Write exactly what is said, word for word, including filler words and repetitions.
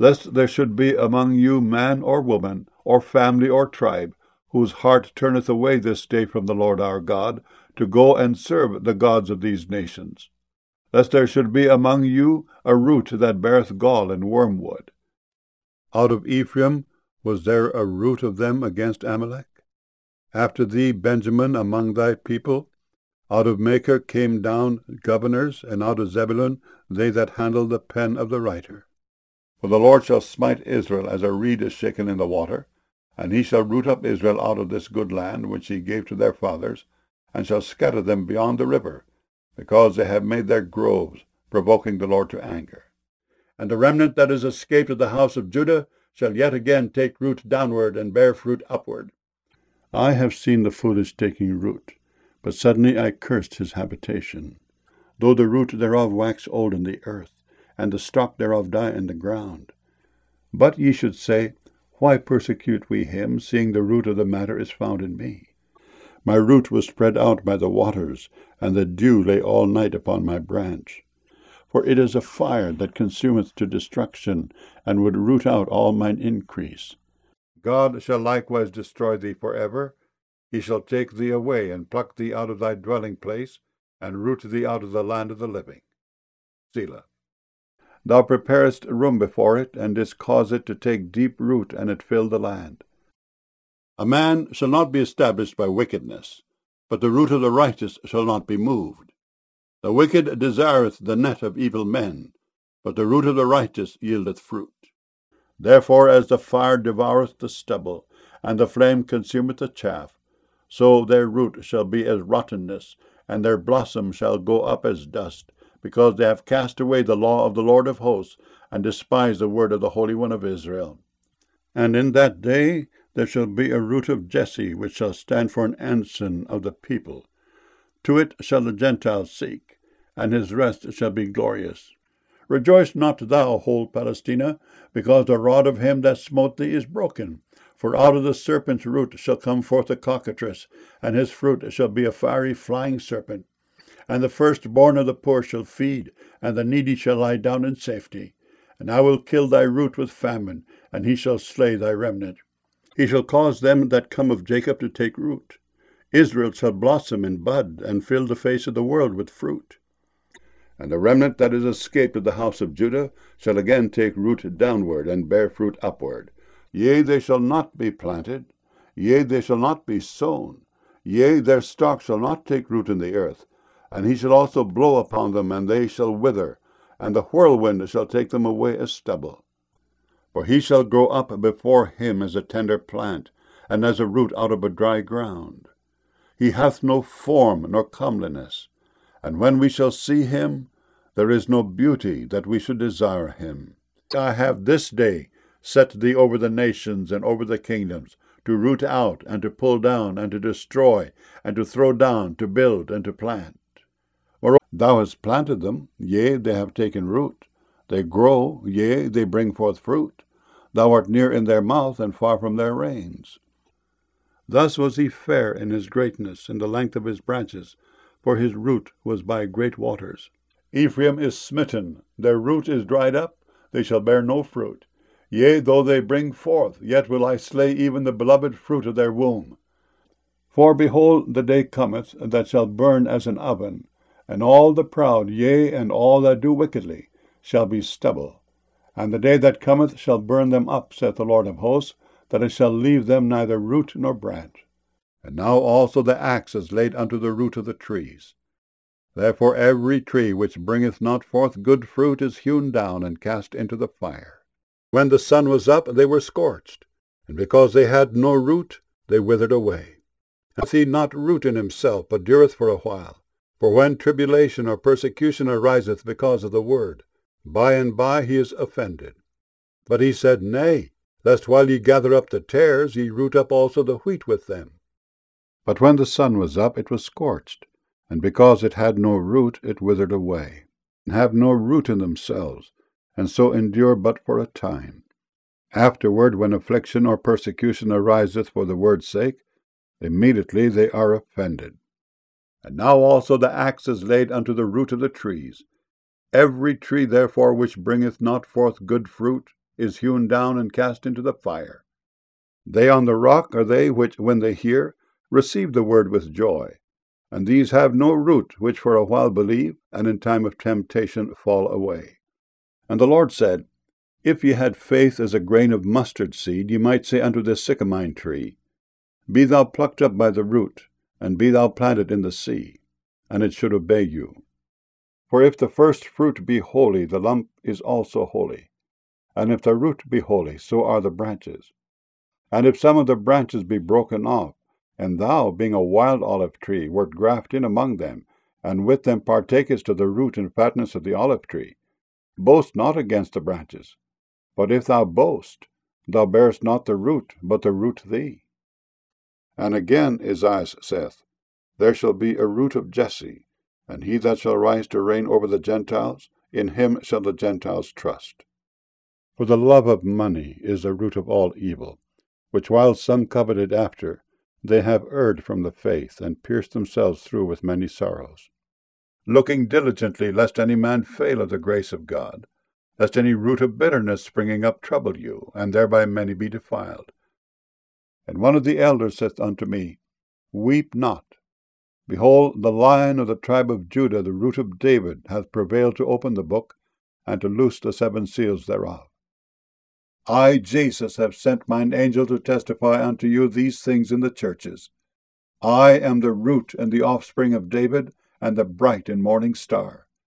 lest there should be among you man or woman, or family or tribe, whose heart turneth away this day from the Lord our God, to go and serve the gods of these nations. Lest there should be among you a root that beareth gall and wormwood. Out of Ephraim was there a root of them against Amalek? After thee, Benjamin, among thy people, out of Machir came down governors, and out of Zebulun they that handle the pen of the writer. For the Lord shall smite Israel as a reed is shaken in the water, and he shall root up Israel out of this good land which he gave to their fathers, and shall scatter them beyond the river, because they have made their groves, provoking the Lord to anger. And the remnant that is escaped of the house of Judah shall yet again take root downward and bear fruit upward. I have seen the foolish taking root, but suddenly I cursed his habitation. Though the root thereof wax old in the earth, and the stalk thereof die in the ground. But ye should say, Why persecute we him, seeing the root of the matter is found in me? My root was spread out by the waters, and the dew lay all night upon my branch. For it is a fire that consumeth to destruction, and would root out all mine increase. God shall likewise destroy thee for ever. He shall take thee away, and pluck thee out of thy dwelling place, and root thee out of the land of the living. Selah. Thou preparest room before it, and didst cause it to take deep root, and it filled the land. A man shall not be established by wickedness, but the root of the righteous shall not be moved. The wicked desireth the net of evil men, but the root of the righteous yieldeth fruit. Therefore as the fire devoureth the stubble, and the flame consumeth the chaff, so their root shall be as rottenness, and their blossom shall go up as dust, because they have cast away the law of the Lord of hosts, and despised the word of the Holy One of Israel. And in that day there shall be a root of Jesse, which shall stand for an ensign of the people. To it shall the Gentiles seek, and his rest shall be glorious. Rejoice not thou, whole Palestina, because the rod of him that smote thee is broken. For out of the serpent's root shall come forth a cockatrice, and his fruit shall be a fiery flying serpent. And the firstborn of the poor shall feed, and the needy shall lie down in safety. And I will kill thy root with famine, and he shall slay thy remnant. He shall cause them that come of Jacob to take root. Israel shall blossom and bud, and fill the face of the world with fruit. And the remnant that is escaped of the house of Judah shall again take root downward, and bear fruit upward. Yea, they shall not be planted, yea, they shall not be sown, yea, their stalk shall not take root in the earth. And he shall also blow upon them, and they shall wither, and the whirlwind shall take them away as stubble. For he shall grow up before him as a tender plant, and as a root out of a dry ground. He hath no form nor comeliness, and when we shall see him, there is no beauty that we should desire him. I have this day set thee over the nations and over the kingdoms, to root out, and to pull down, and to destroy, and to throw down, to build, and to plant. Moreover, thou hast planted them, yea, they have taken root. They grow, yea, they bring forth fruit. Thou art near in their mouth, and far from their reins. Thus was he fair in his greatness, in the length of his branches, for his root was by great waters. Ephraim is smitten, their root is dried up, they shall bear no fruit. Yea, though they bring forth, yet will I slay even the beloved fruit of their womb. For behold, the day cometh, that shall burn as an oven, and all the proud, yea, and all that do wickedly, shall be stubble. And the day that cometh shall burn them up, saith the Lord of hosts, that it shall leave them neither root nor branch. And now also the axe is laid unto the root of the trees. Therefore every tree which bringeth not forth good fruit is hewn down and cast into the fire. When the sun was up, they were scorched, and because they had no root, they withered away. And hath he not root in himself, but dureth for a while? For when tribulation or persecution ariseth because of the word, by and by he is offended. But he said, Nay, lest while ye gather up the tares, ye root up also the wheat with them. But when the sun was up, it was scorched, and because it had no root, it withered away, and have no root in themselves, and so endure but for a time. Afterward, when affliction or persecution ariseth for the word's sake, immediately they are offended. And now also the axe is laid unto the root of the trees. Every tree therefore which bringeth not forth good fruit is hewn down and cast into the fire. They on the rock are they which, when they hear, receive the word with joy. And these have no root, which for a while believe, and in time of temptation fall away. And the Lord said, If ye had faith as a grain of mustard seed, ye might say unto this sycamine tree, Be thou plucked up by the root, and be thou planted in the sea, and it should obey you. For if the first fruit be holy, the lump is also holy. And if the root be holy, so are the branches. And if some of the branches be broken off, and thou, being a wild olive tree, wert grafted in among them, and with them partakest of the root and fatness of the olive tree, boast not against the branches. But if thou boast, thou bearest not the root, but the root thee. And again Esaias saith, There shall be a root of Jesse, and he that shall rise to reign over the Gentiles, in him shall the Gentiles trust. For the love of money is the root of all evil, which while some coveted after, they have erred from the faith, and pierced themselves through with many sorrows. Looking diligently, lest any man fail of the grace of God, lest any root of bitterness springing up trouble you, and thereby many be defiled. And one of the elders saith unto me, Weep not. Behold, the Lion of the tribe of Judah, the root of David, hath prevailed to open the book, and to loose the seven seals thereof. I, Jesus, have sent mine angel to testify unto you these things in the churches. I am the root and the offspring of David, and the bright and morning star.